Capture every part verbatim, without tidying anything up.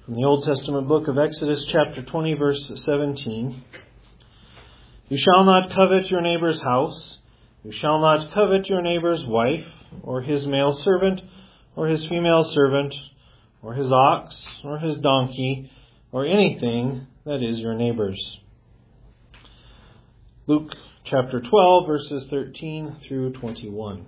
From the Old Testament book of Exodus, chapter twenty, verse seventeen. You shall not covet your neighbor's house. You shall not covet your neighbor's wife, or his male servant, or his female servant, or his ox, or his donkey, or anything that is your neighbor's. Luke chapter twelve, verses thirteen through twenty-one.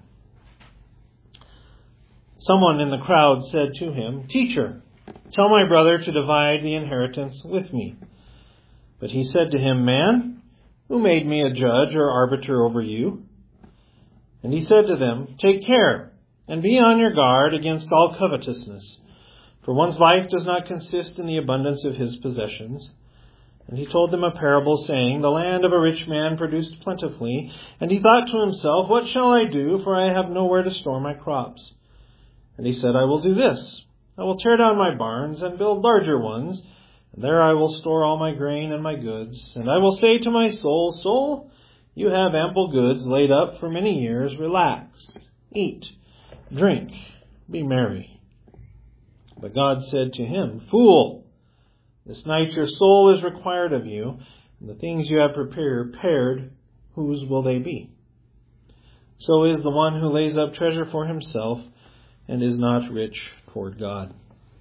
Someone in the crowd said to him, "Teacher, tell my brother to divide the inheritance with me." But he said to him, "Man, who made me a judge or arbiter over you?" And he said to them, "Take care, and be on your guard against all covetousness, for one's life does not consist in the abundance of his possessions." And he told them a parable, saying, "The land of a rich man produced plentifully, and he thought to himself, 'What shall I do, for I have nowhere to store my crops?' And he said, 'I will do this. I will tear down my barns and build larger ones, and there I will store all my grain and my goods. And I will say to my soul, Soul, you have ample goods laid up for many years. Relax, eat, drink, be merry.' But God said to him, 'Fool, this night your soul is required of you, and the things you have prepared, whose will they be? So is the one who lays up treasure for himself and is not rich toward God.'"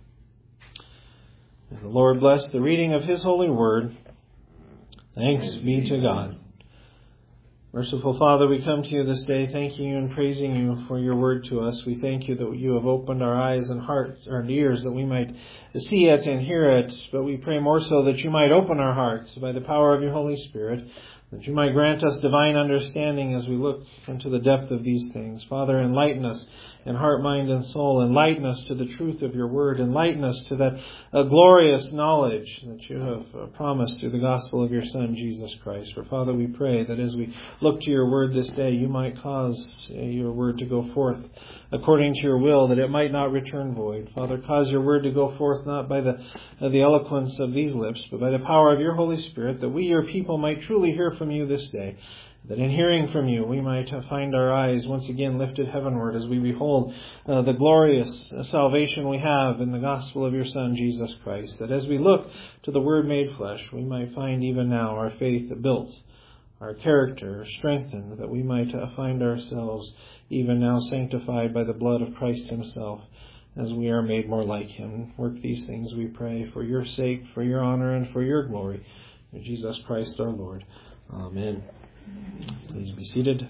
May the Lord bless the reading of His holy word. Thanks be to God. Merciful Father, we come to you this day thanking you and praising you for your word to us. We thank you that you have opened our eyes and hearts, our ears, that we might see it and hear it. But we pray more so that you might open our hearts by the power of your Holy Spirit, that you might grant us divine understanding as we look into the depth of these things. Father, enlighten us in heart, mind, and soul. Enlighten us to the truth of your word. Enlighten us to that uh, glorious knowledge that you have uh, promised through the gospel of your Son, Jesus Christ. For Father, we pray that as we look to your word this day, you might cause uh, your word to go forth according to your will, that it might not return void. Father, cause your word to go forth not by the uh, the eloquence of these lips, but by the power of your Holy Spirit, that we, your people, might truly hear from you this day. That in hearing from you, we might find our eyes once again lifted heavenward as we behold uh, the glorious salvation we have in the gospel of your Son, Jesus Christ. That as we look to the Word made flesh, we might find even now our faith built, our character strengthened, that we might uh, find ourselves even now sanctified by the blood of Christ himself as we are made more like him. Work these things, we pray, for your sake, for your honor, and for your glory. In Jesus Christ our Lord. Amen. Please be seated.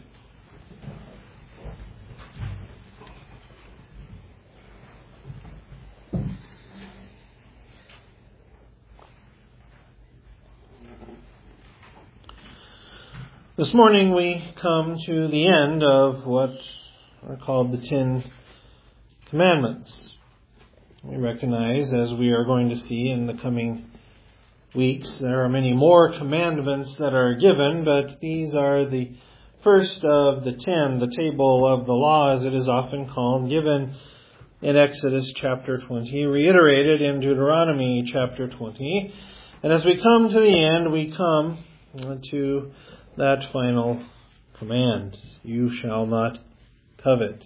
This morning we come to the end of what are called the Ten Commandments. We recognize, as we are going to see in the coming weeks, there are many more commandments that are given, but these are the first of the ten, the table of the law, as it is often called, given in Exodus chapter twenty, reiterated in Deuteronomy chapter twenty. And as we come to the end, we come to that final command: you shall not covet.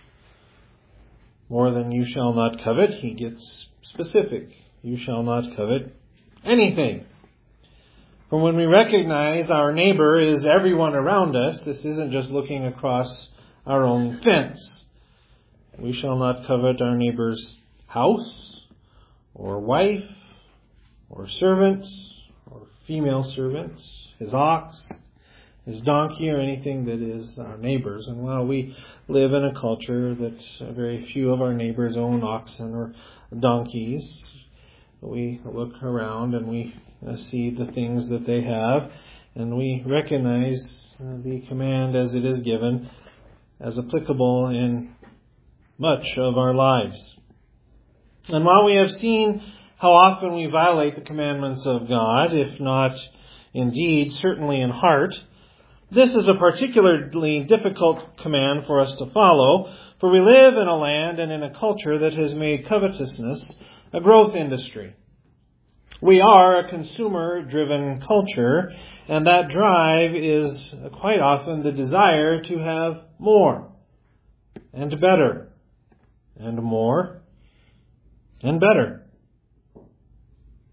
More than you shall not covet, he gets specific. You shall not covet anything. For when we recognize our neighbor is everyone around us, this isn't just looking across our own fence. We shall not covet our neighbor's house, or wife, or servant, or female servant, his ox, his donkey, or anything that is our neighbor's. And while we live in a culture that very few of our neighbors own oxen or donkeys, we look around and we see the things that they have, and we recognize the command as it is given as applicable in much of our lives. And while we have seen how often we violate the commandments of God, if not indeed, certainly in heart, this is a particularly difficult command for us to follow, for we live in a land and in a culture that has made covetousness a growth industry. We are a consumer-driven culture, and that drive is quite often the desire to have more, and better, and more, and better.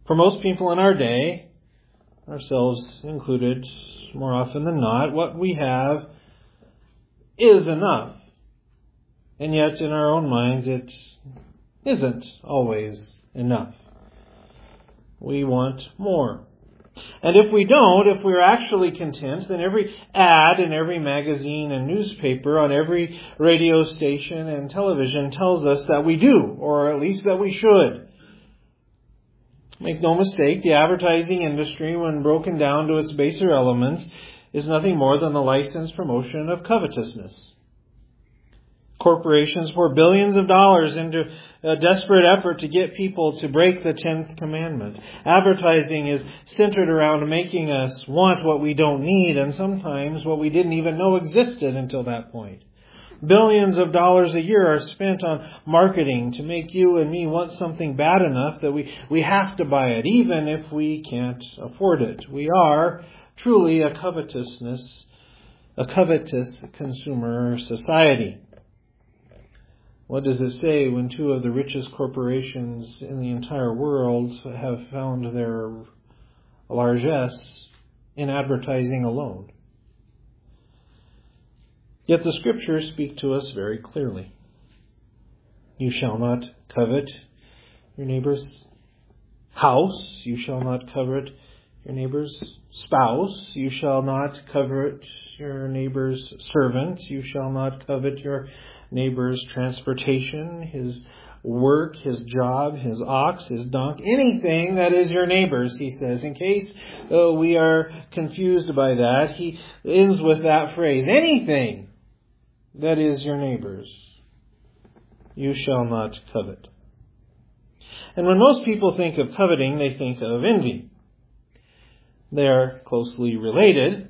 For most people in our day, ourselves included more often than not, what we have is enough. And yet in our own minds it isn't always enough. We want more. And if we don't, if we're actually content, then every ad in every magazine and newspaper, on every radio station and television tells us that we do, or at least that we should. Make no mistake, the advertising industry, when broken down to its baser elements, is nothing more than the licensed promotion of covetousness. Corporations pour billions of dollars into a desperate effort to get people to break the tenth commandment. Advertising is centered around making us want what we don't need, and sometimes what we didn't even know existed until that point. Billions of dollars a year are spent on marketing to make you and me want something bad enough that we, we have to buy it, even if we can't afford it. We are truly a covetousness, a covetous consumer society. What does it say when two of the richest corporations in the entire world have found their largesse in advertising alone? Yet the Scriptures speak to us very clearly. You shall not covet your neighbor's house. You shall not covet your neighbor's spouse. You shall not covet your neighbor's servant. You shall not covet your neighbor's transportation, his work, his job, his ox, his donkey, anything that is your neighbor's, he says. In case uh, we are confused by that, he ends with that phrase, anything that is your neighbor's, you shall not covet. And when most people think of coveting, they think of envy. They are closely related.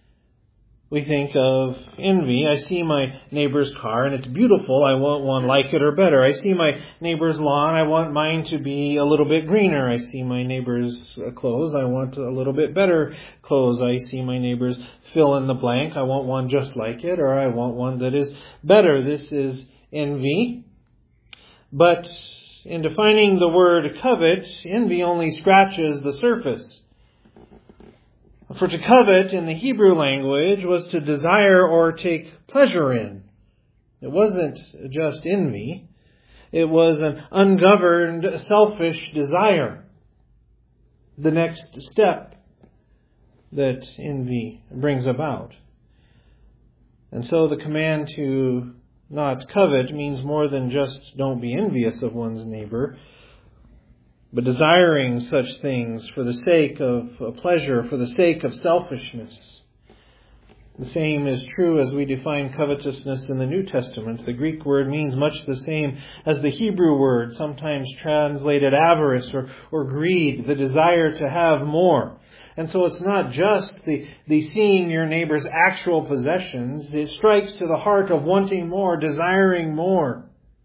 We think of envy. I see my neighbor's car and it's beautiful. I want one like it or better. I see my neighbor's lawn. I want mine to be a little bit greener. I see my neighbor's clothes. I want a little bit better clothes. I see my neighbor's fill in the blank. I want one just like it, or I want one that is better. This is envy. But in defining the word covet, envy only scratches the surface. For to covet in the Hebrew language was to desire or take pleasure in. It wasn't just envy. It was an ungoverned, selfish desire. The next step that envy brings about. And so the command to not covet means more than just don't be envious of one's neighbor, but desiring such things for the sake of pleasure, for the sake of selfishness. The same is true as we define covetousness in the New Testament. The Greek word means much the same as the Hebrew word, sometimes translated avarice or, or greed, the desire to have more. And so it's not just the, the seeing your neighbor's actual possessions. It strikes to the heart of wanting more, desiring more.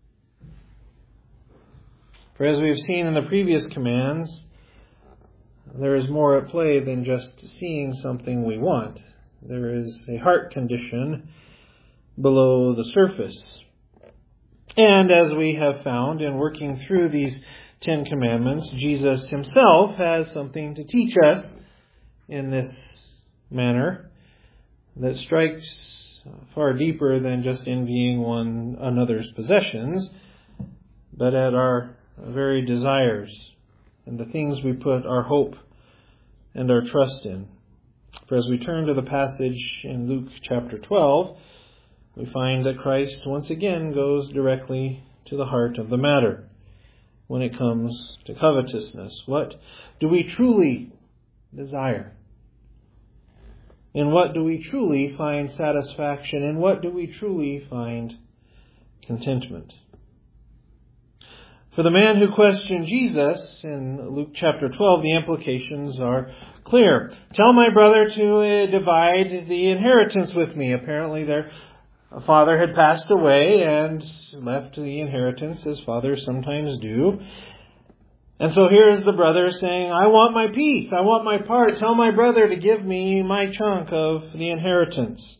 For as we have seen in the previous commands, there is more at play than just seeing something we want. There is a heart condition below the surface. And as we have found in working through these Ten Commandments, Jesus himself has something to teach us in this manner that strikes far deeper than just envying one another's possessions, but at our very desires and the things we put our hope and our trust in. For as we turn to the passage in Luke chapter twelve, we find that Christ once again goes directly to the heart of the matter when it comes to covetousness. What do we truly desire? In what do we truly find satisfaction? In what do we truly find contentment? For the man who questioned Jesus in Luke chapter twelve, the implications are clear. Tell my brother to uh, divide the inheritance with me. Apparently their father had passed away and left the inheritance as fathers sometimes do. And so here is the brother saying, I want my piece. I want my part. Tell my brother to give me my chunk of the inheritance.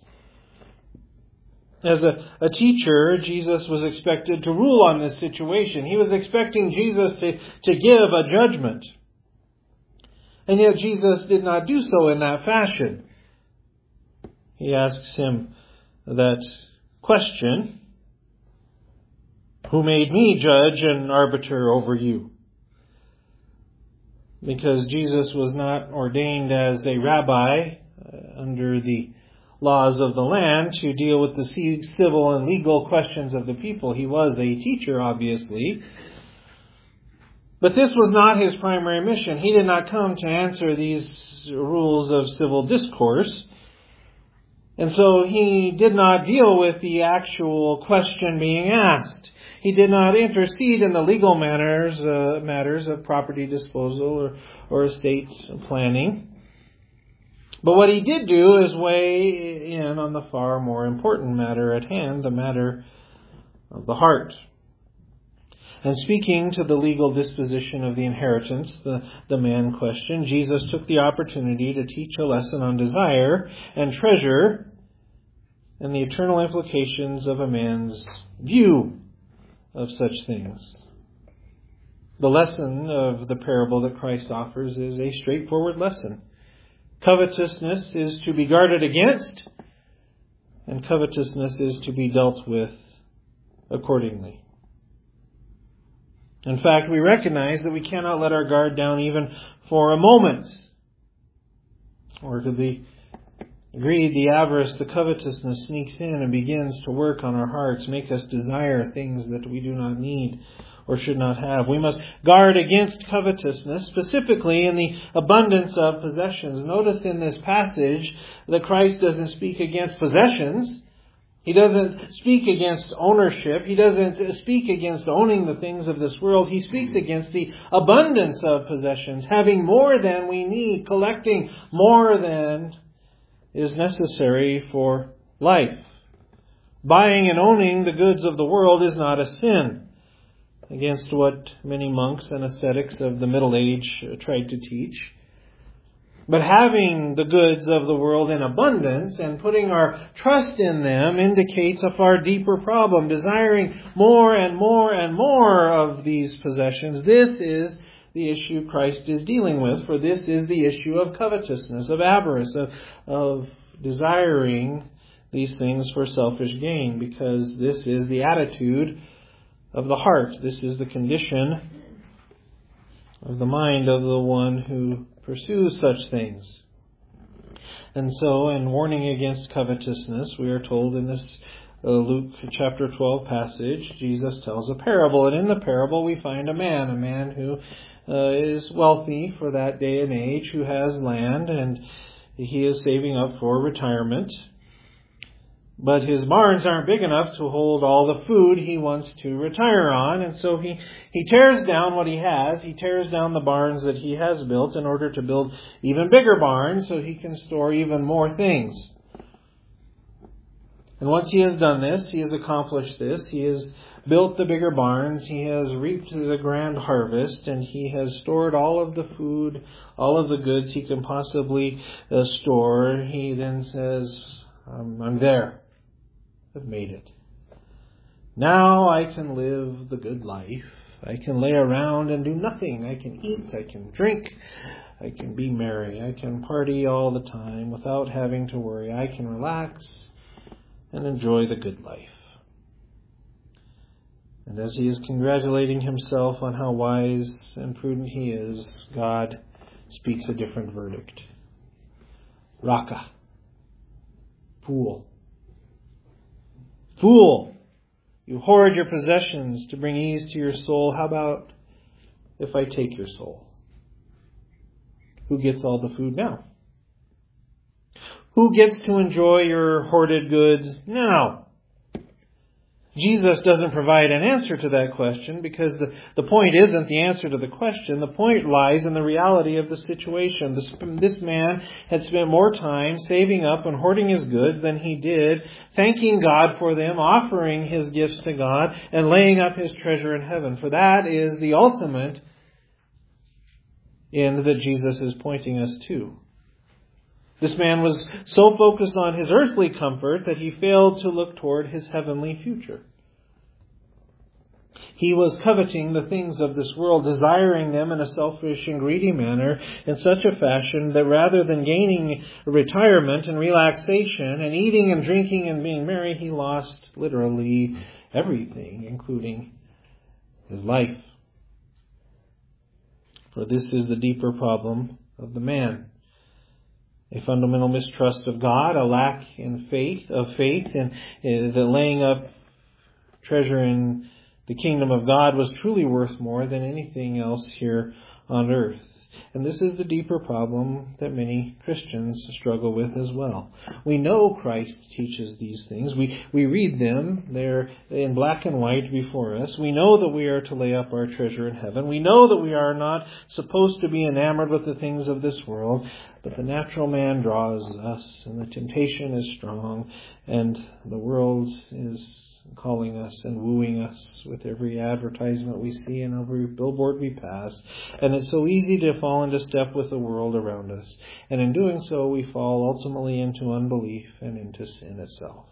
As a, a teacher, Jesus was expected to rule on this situation. He was expecting Jesus to, to give a judgment. And yet Jesus did not do so in that fashion. He asks him that question, who made me judge and arbiter over you? Because Jesus was not ordained as a rabbi uh, under the laws of the land to deal with the civil and legal questions of the people. He was a teacher, obviously. But this was not his primary mission. He did not come to answer these rules of civil discourse. And so he did not deal with the actual question being asked. He did not intercede in the legal matters, uh, matters of property disposal or, or estate planning. But what he did do is weigh in on the far more important matter at hand, the matter of the heart. And speaking to the legal disposition of the inheritance, the, the man question, Jesus took the opportunity to teach a lesson on desire and treasure and the eternal implications of a man's view of such things. The lesson of the parable that Christ offers is a straightforward lesson. Covetousness is to be guarded against, and covetousness is to be dealt with accordingly. In fact, we recognize that we cannot let our guard down even for a moment. Or to the greed, the avarice, the covetousness sneaks in and begins to work on our hearts, make us desire things that we do not need or should not have. We must guard against covetousness, specifically in the abundance of possessions. Notice in this passage that Christ doesn't speak against possessions. He doesn't speak against ownership. He doesn't speak against owning the things of this world. He speaks against the abundance of possessions, having more than we need, collecting more than is necessary for life. Buying and owning the goods of the world is not a sin, against what many monks and ascetics of the Middle Age tried to teach. But having the goods of the world in abundance and putting our trust in them indicates a far deeper problem. Desiring more and more and more of these possessions. This is the issue Christ is dealing with, for this is the issue of covetousness, of avarice, of, of desiring these things for selfish gain, because this is the attitude of the heart. This is the condition of the mind of the one who pursues such things. And so, in warning against covetousness, we are told in this uh, Luke chapter twelve passage, Jesus tells a parable. And in the parable we find a man, a man who uh, is wealthy for that day and age, who has land, and he is saving up for retirement. But his barns aren't big enough to hold all the food he wants to retire on. And so he, he tears down what he has. He tears down the barns that he has built in order to build even bigger barns so he can store even more things. And once he has done this, he has accomplished this, he has built the bigger barns, he has reaped the grand harvest, and he has stored all of the food, all of the goods he can possibly uh, store, he then says, um, I'm there. I've made it. Now I can live the good life. I can lay around and do nothing. I can eat. I can drink. I can be merry. I can party all the time without having to worry. I can relax and enjoy the good life. And as he is congratulating himself on how wise and prudent he is, God speaks a different verdict. Raka. Fool. Fool, you hoard your possessions to bring ease to your soul. How about if I take your soul? Who gets all the food now? Who gets to enjoy your hoarded goods now? Jesus doesn't provide an answer to that question, because the, the point isn't the answer to the question. The point lies in the reality of the situation. This, this man had spent more time saving up and hoarding his goods than he did thanking God for them, offering his gifts to God, and laying up his treasure in heaven. For that is the ultimate end that Jesus is pointing us to. This man was so focused on his earthly comfort that he failed to look toward his heavenly future. He was coveting the things of this world, desiring them in a selfish and greedy manner, in such a fashion that rather than gaining retirement and relaxation and eating and drinking and being merry, he lost literally everything, including his life. For this is the deeper problem of the man. A fundamental mistrust of God, a lack in faith, of faith, and uh, the laying up treasure in the kingdom of God was truly worth more than anything else here on earth. And this is the deeper problem that many Christians struggle with as well. We know Christ teaches these things. We, we read them. They're in black and white before us. We know that we are to lay up our treasure in heaven. We know that we are not supposed to be enamored with the things of this world. But the natural man draws us, and the temptation is strong, and the world is calling us and wooing us with every advertisement we see and every billboard we pass. And it's so easy to fall into step with the world around us. And in doing so, we fall ultimately into unbelief and into sin itself.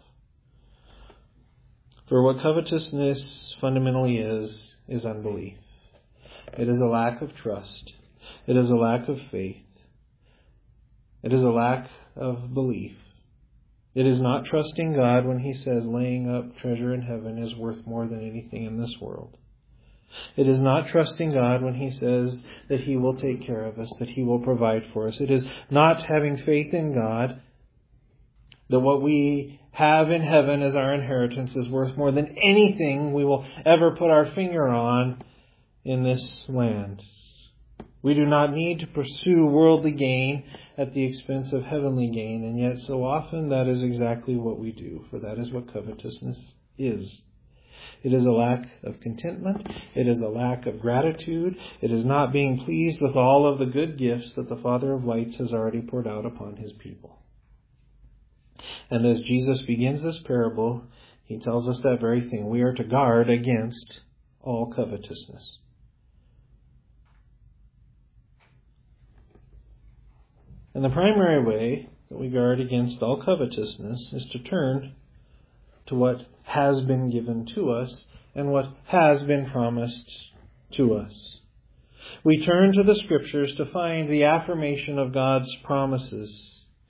For what covetousness fundamentally is, is unbelief. It is a lack of trust. It is a lack of faith. It is a lack of belief. It is not trusting God when He says laying up treasure in heaven is worth more than anything in this world. It is not trusting God when He says that He will take care of us, that He will provide for us. It is not having faith in God that what we have in heaven as our inheritance is worth more than anything we will ever put our finger on in this land. We do not need to pursue worldly gain at the expense of heavenly gain, and yet so often that is exactly what we do, for that is what covetousness is. It is a lack of contentment. It is a lack of gratitude. It is not being pleased with all of the good gifts that the Father of lights has already poured out upon His people. And as Jesus begins this parable, He tells us that very thing. We are to guard against all covetousness. And the primary way that we guard against all covetousness is to turn to what has been given to us and what has been promised to us. We turn to the Scriptures to find the affirmation of God's promises.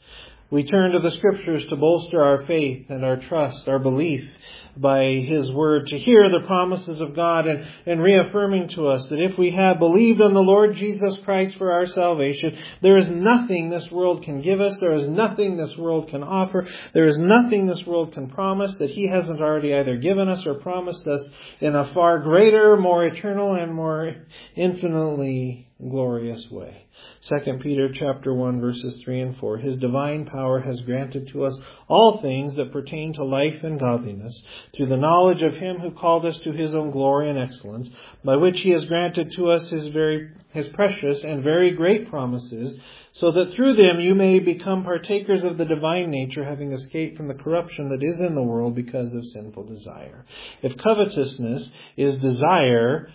We turn to the Scriptures to bolster our faith and our trust, our belief by His Word, to hear the promises of God and, and reaffirming to us that if we have believed on the Lord Jesus Christ for our salvation, there is nothing this world can give us, there is nothing this world can offer, there is nothing this world can promise that He hasn't already either given us or promised us in a far greater, more eternal, and more infinitely glorious way. Second Peter chapter one verses three and four. His divine power has granted to us all things that pertain to life and godliness through the knowledge of Him who called us to His own glory and excellence, by which He has granted to us His very His precious and very great promises, so that through them you may become partakers of the divine nature, having escaped from the corruption that is in the world because of sinful desire. If covetousness is desire,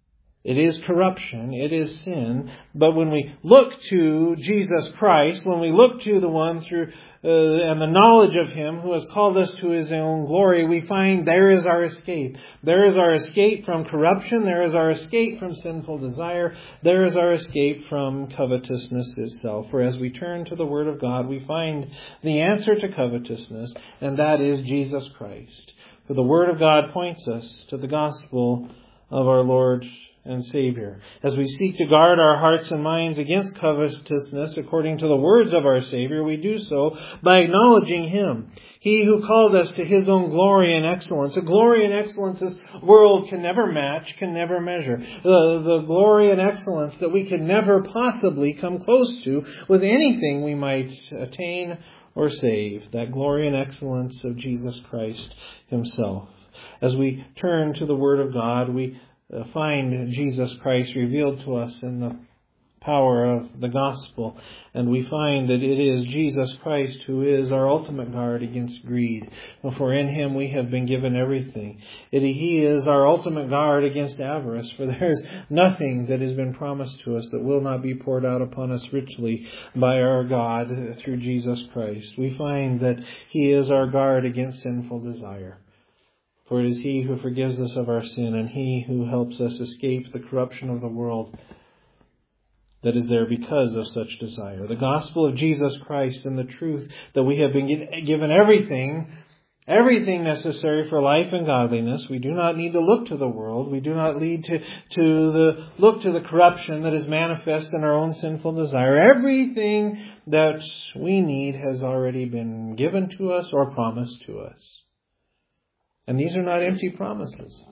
it is corruption, it is sin, but when we look to Jesus Christ, when we look to the one through uh, and the knowledge of Him who has called us to His own glory, we find there is our escape. There is our escape from corruption, there is our escape from sinful desire, there is our escape from covetousness itself. For as we turn to the Word of God, we find the answer to covetousness, and that is Jesus Christ. For the Word of God points us to the gospel of our Lord and Savior. As we seek to guard our hearts and minds against covetousness according to the words of our Savior, we do so by acknowledging Him. He who called us to His own glory and excellence. A glory and excellence this world can never match, can never measure. The, the glory and excellence that we can never possibly come close to with anything we might attain or save. That glory and excellence of Jesus Christ Himself. As we turn to the Word of God, we find Jesus Christ revealed to us in the power of the gospel. And we find that it is Jesus Christ who is our ultimate guard against greed. For in Him we have been given everything. It, He is our ultimate guard against avarice. For there is nothing that has been promised to us that will not be poured out upon us richly by our God through Jesus Christ. We find that He is our guard against sinful desire. For it is He who forgives us of our sin, and He who helps us escape the corruption of the world that is there because of such desire. The gospel of Jesus Christ and the truth that we have been given everything, everything necessary for life and godliness. We do not need to look to the world. We do not need to, to the, look to the corruption that is manifest in our own sinful desire. Everything that we need has already been given to us or promised to us. And these are not empty promises.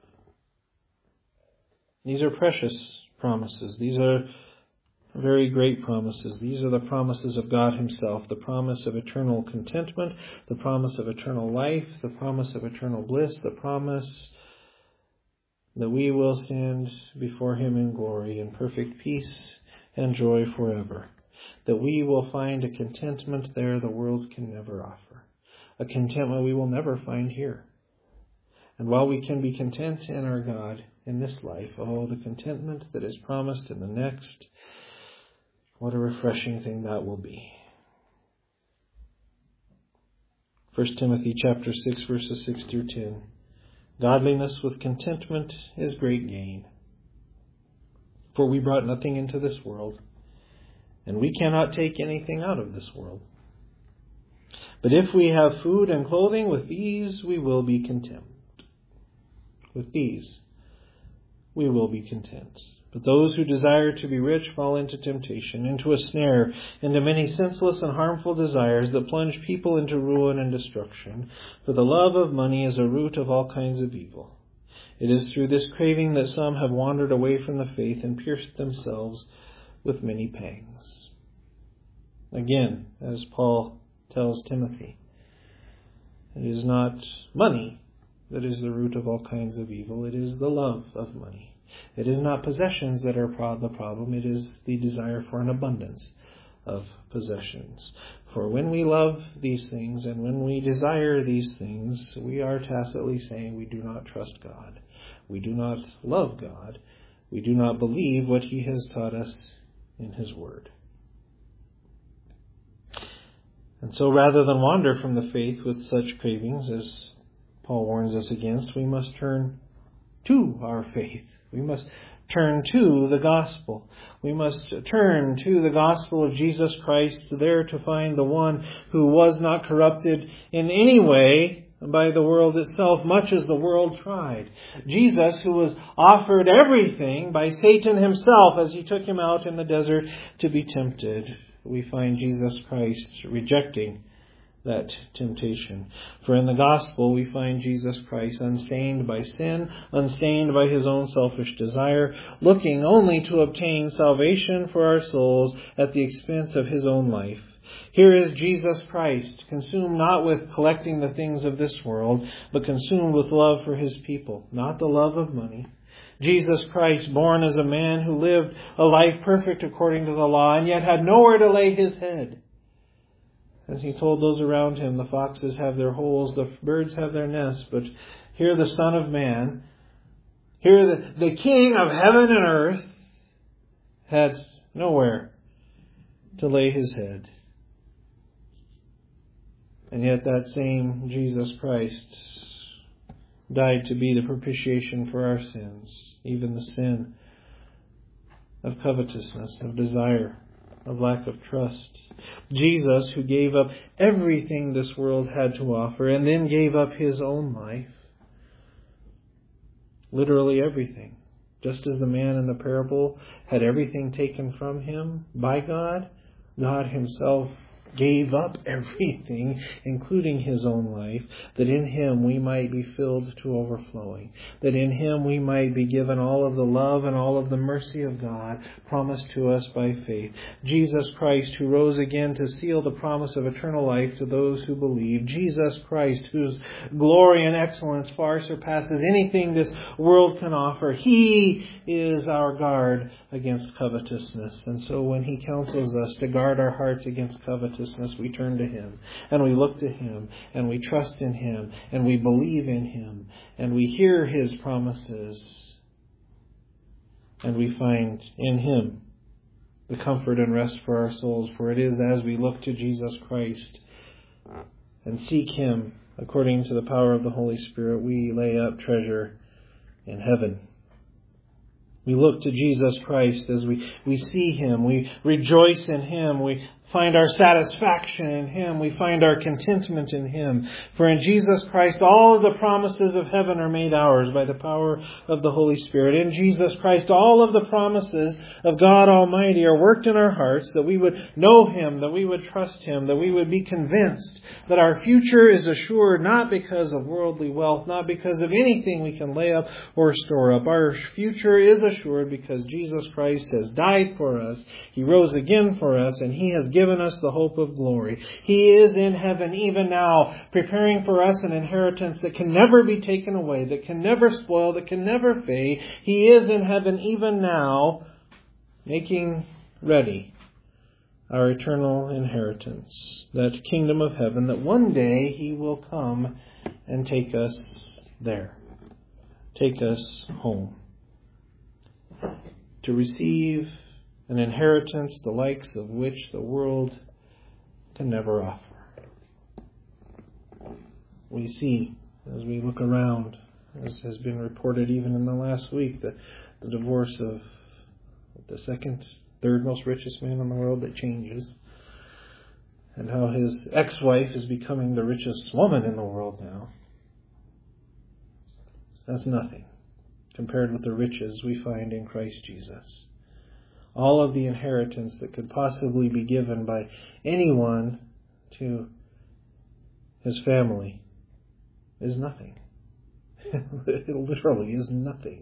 These are precious promises. These are very great promises. These are the promises of God Himself, the promise of eternal contentment, the promise of eternal life, the promise of eternal bliss, the promise that we will stand before Him in glory, in perfect peace and joy forever, that we will find a contentment there the world can never offer, a contentment we will never find here. And while we can be content in our God in this life, oh, the contentment that is promised in the next, what a refreshing thing that will be. First Timothy chapter six, verses six through ten. Godliness with contentment is great gain. For we brought nothing into this world, and we cannot take anything out of this world. But if we have food and clothing, with these we will be content. With these we will be content. But those who desire to be rich fall into temptation, into a snare, into many senseless and harmful desires that plunge people into ruin and destruction. For the love of money is a root of all kinds of evil. It is through this craving that some have wandered away from the faith and pierced themselves with many pangs. Again, as Paul tells Timothy, it is not money that is the root of all kinds of evil. It is the love of money. It is not possessions that are the problem. It is the desire for an abundance of possessions. For when we love these things and when we desire these things, we are tacitly saying we do not trust God. We do not love God. We do not believe what He has taught us in His Word. And so rather than wander from the faith with such cravings as Paul warns us against, we must turn to our faith. We must turn to the gospel. We must turn to the gospel of Jesus Christ, there to find the one who was not corrupted in any way by the world itself, much as the world tried. Jesus, who was offered everything by Satan himself as he took him out in the desert to be tempted. We find Jesus Christ rejecting that temptation. For in the gospel we find Jesus Christ unstained by sin, unstained by His own selfish desire, looking only to obtain salvation for our souls at the expense of His own life. Here is Jesus Christ, consumed not with collecting the things of this world, but consumed with love for His people, not the love of money. Jesus Christ, born as a man who lived a life perfect according to the law, and yet had nowhere to lay His head. As He told those around Him, the foxes have their holes, the birds have their nests, but here the Son of Man, here the, the King of heaven and earth, had nowhere to lay His head. And yet that same Jesus Christ died to be the propitiation for our sins, even the sin of covetousness, of desire, of lack of trust. Jesus, who gave up everything this world had to offer and then gave up His own life. Literally everything. Just as the man in the parable had everything taken from him by God, God Himself gave up everything, including His own life, that in Him we might be filled to overflowing, that in Him we might be given all of the love and all of the mercy of God promised to us by faith. Jesus Christ, who rose again to seal the promise of eternal life to those who believe. Jesus Christ, whose glory and excellence far surpasses anything this world can offer. He is our guard against covetousness. And so when He counsels us to guard our hearts against covetousness, we turn to Him and we look to Him and we trust in Him and we believe in Him and we hear His promises and we find in Him the comfort and rest for our souls. For it is as we look to Jesus Christ and seek Him according to the power of the Holy Spirit, we lay up treasure in heaven. We look to Jesus Christ as we, we see Him. We rejoice in Him. We find our satisfaction in Him. We find our contentment in Him. For in Jesus Christ, all of the promises of heaven are made ours by the power of the Holy Spirit. In Jesus Christ, all of the promises of God Almighty are worked in our hearts, that we would know Him, that we would trust Him, that we would be convinced that our future is assured not because of worldly wealth, not because of anything we can lay up or store up. Our future is assured because Jesus Christ has died for us. He rose again for us, and He has given given us the hope of glory. He is in heaven even now, preparing for us an inheritance that can never be taken away, that can never spoil, that can never fade. He is in heaven even now, making ready our eternal inheritance, that kingdom of heaven, that one day He will come and take us there, take us home, to receive an inheritance the likes of which the world can never offer. We see, as we look around, as has been reported even in the last week, the, the divorce of the second, third most richest man in the world that changes, and how his ex-wife is becoming the richest woman in the world now. That's nothing compared with the riches we find in Christ Jesus. All of the inheritance that could possibly be given by anyone to his family is nothing. It literally is nothing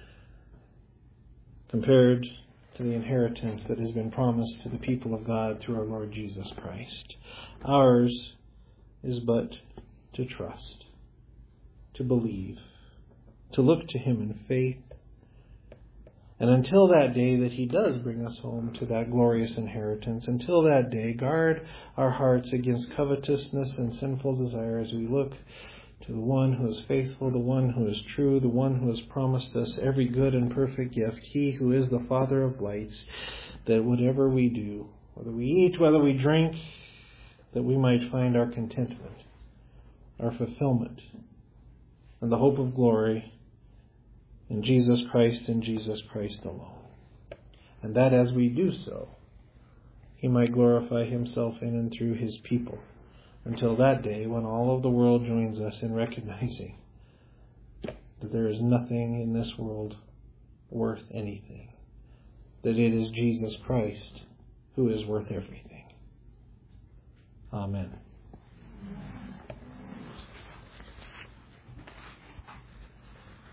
compared to the inheritance that has been promised to the people of God through our Lord Jesus Christ. Ours is but to trust, to believe, to look to Him in faith. And until that day that He does bring us home to that glorious inheritance, until that day, guard our hearts against covetousness and sinful desire as we look to the one who is faithful, the one who is true, the one who has promised us every good and perfect gift, He who is the Father of lights, that whatever we do, whether we eat, whether we drink, that we might find our contentment, our fulfillment, and the hope of glory in Jesus Christ and Jesus Christ alone. And that as we do so, He might glorify Himself in and through His people, until that day when all of the world joins us in recognizing that there is nothing in this world worth anything, that it is Jesus Christ who is worth everything. Amen.